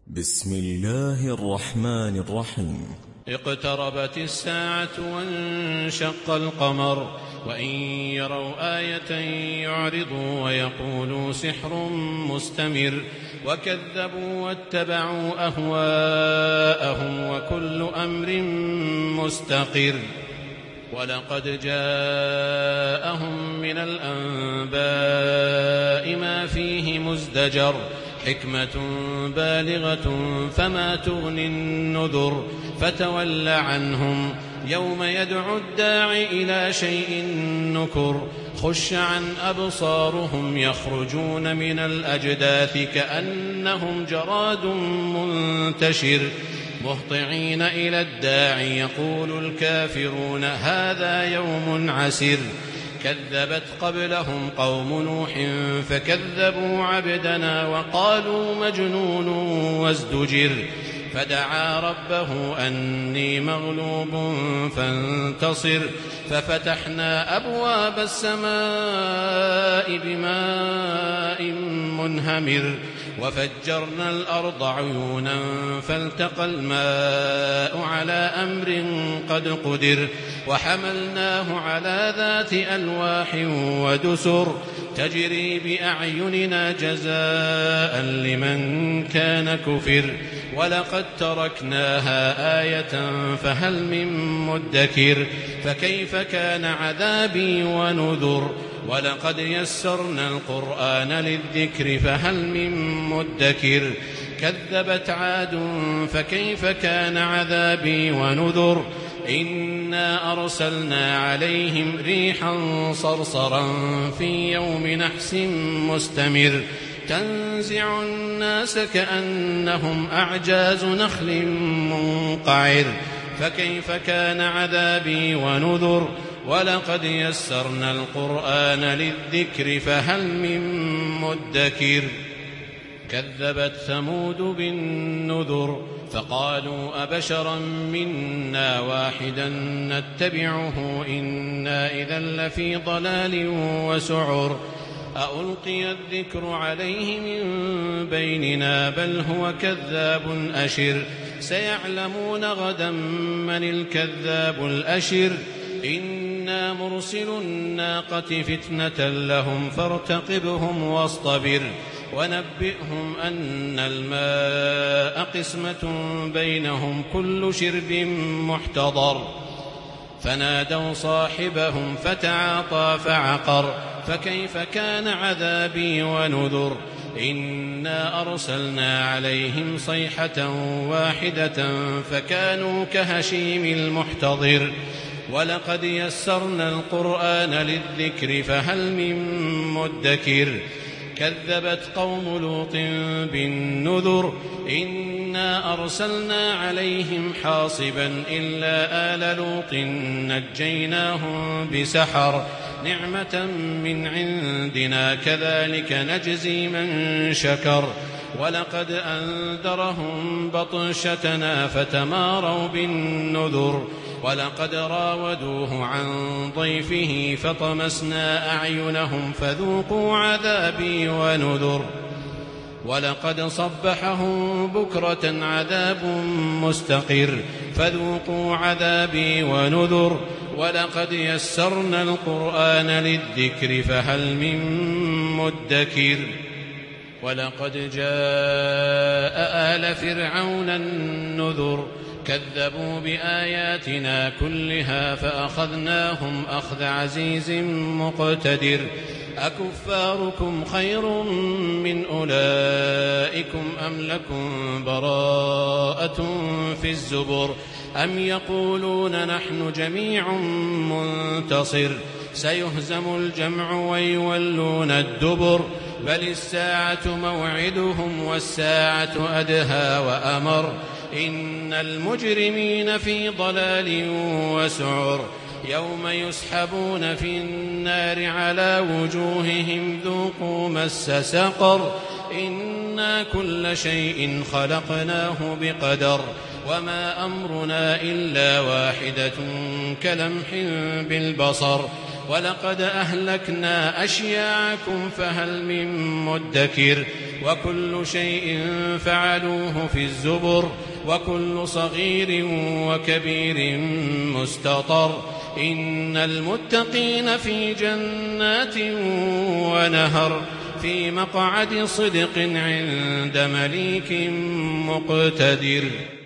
بسم الله الرحمن الرحيم. اقتربت الساعة وانشق القمر وإن يروا آية يعرضوا ويقولوا سحر مستمر وكذبوا واتبعوا أهواءهم وكل أمر مستقر. ولقد جاءهم من الأنباء ما فيه مزدجر حكمة بالغة فما تغني النذر فتول عنهم يوم يدعو الداعي إلى شيء نكر خش عن أبصارهم يخرجون من الأجداث كأنهم جراد منتشر مهطعين إلى الداعي يقول الكافرون هذا يوم عسر. كذبت قبلهم قوم نوح فكذبوا عبدنا وقالوا مجنون وازدجر فدعا ربه أني مغلوب فانتصر ففتحنا أبواب السماء بماء منهمر وفجرنا الأرض عيونا فالتقى الماء على أمر قد قدر وحملناه على ذات ألواح ودسر تجري بأعيننا جزاء لمن كان كفر. ولقد تركناها آية فهل من مدكر فكيف كان عذابي ونذر. ولقد يسرنا القرآن للذكر فهل من مدكر. كذبت عاد فكيف كان عذابي ونذر. إنا أرسلنا عليهم ريحا صرصرا في يوم نحس مستمر تنزع الناس كأنهم أعجاز نخل منقعر فكيف كان عذابي ونذر. ولقد يسرنا القرآن للذكر فهل من مدكر. كذبت ثمود بالنذر فقالوا أبشرا منا واحدا نتبعه إنا إذا لفي ضلال وسعر أألقي الذكر عليه من بيننا بل هو كذاب أشر سيعلمون غدا من الكذاب الأشر. إنا مرسل الناقة فتنة لهم فارتقبهم واصطبر ونبئهم أن الماء قسمة بينهم كل شرب محتضر. فنادوا صاحبهم فتعاطى فعقر فكيف كان عذابي ونذر. إنا أرسلنا عليهم صيحة واحدة فكانوا كهشيم المحتضر. ولقد يسرنا القرآن للذكر فهل من مدكر. كذبت قوم لوط بالنذر إنا أرسلنا عليهم حاصبا إلا آل لوط نجيناهم بسحر نعمة من عندنا كذلك نجزي من شكر. ولقد أنذرهم بطشتنا فتماروا بالنذر. ولقد راودوه عن ضيفه فطمسنا أعينهم فذوقوا عذابي ونذر. ولقد صبحهم بكرة عذاب مستقر فذوقوا عذابي ونذر. ولقد يسرنا القرآن للذكر فهل من مدكر. ولقد جاء آل فرعون النذر كذبوا بآياتنا كلها فأخذناهم أخذ عزيز مقتدر. أكفاركم خير من أولئكم أم لكم براءة في الزبر أم يقولون نحن جميع منتصر سيهزم الجمع ويولون الدبر بل الساعة موعدهم والساعة أدهى وأمر. إن المجرمين في ضلال وسعر يوم يسحبون في النار على وجوههم ذوقوا مس سقر إنا كل شيء خلقناه بقدر وما أمرنا إلا واحدة كلمح بالبصر ولقد أهلكنا أشياعكم فهل من مدكر وكل شيء فعلوه في الزبر وكل صغير وكبير مستطر إن المتقين في جنات ونهر في مقعد صدق عند مليك مقتدر.